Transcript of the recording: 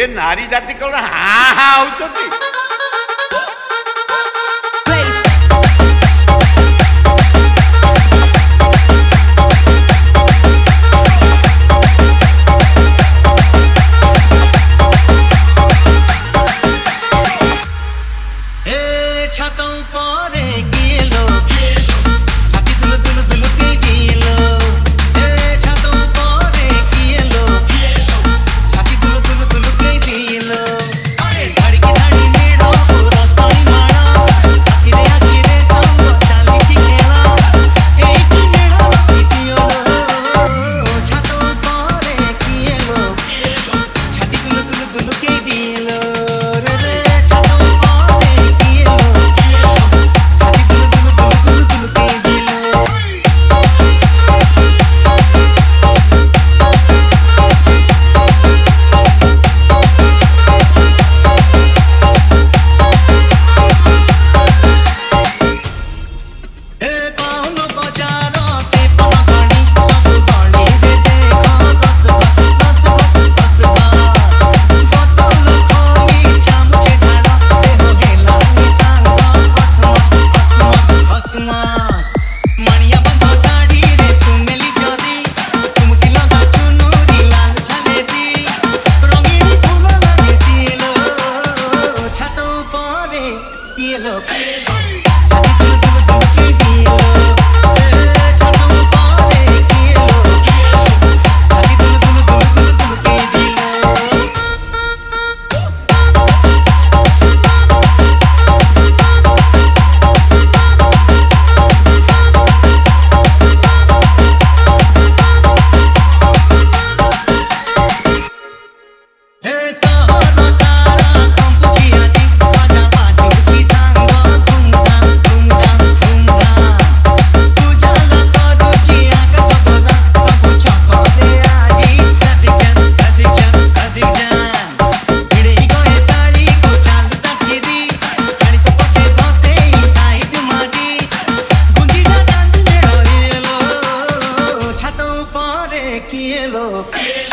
ए नारी जाति कौन हाँ हाँ होचती छातों पर किए लोग छाती दुल दुल दुल के दिए लोग छातों पर किए लोग छाती दुल दुल दुल के दिए लोग धड़ी की धड़ी मेरा पूरा साई मारा आखिरे आखिरे सब चाली चिकेला एक मेरा कितियो छातों पर किए लोग छाती दुल दुल दुल के दिए लोग ये लोग किए लोग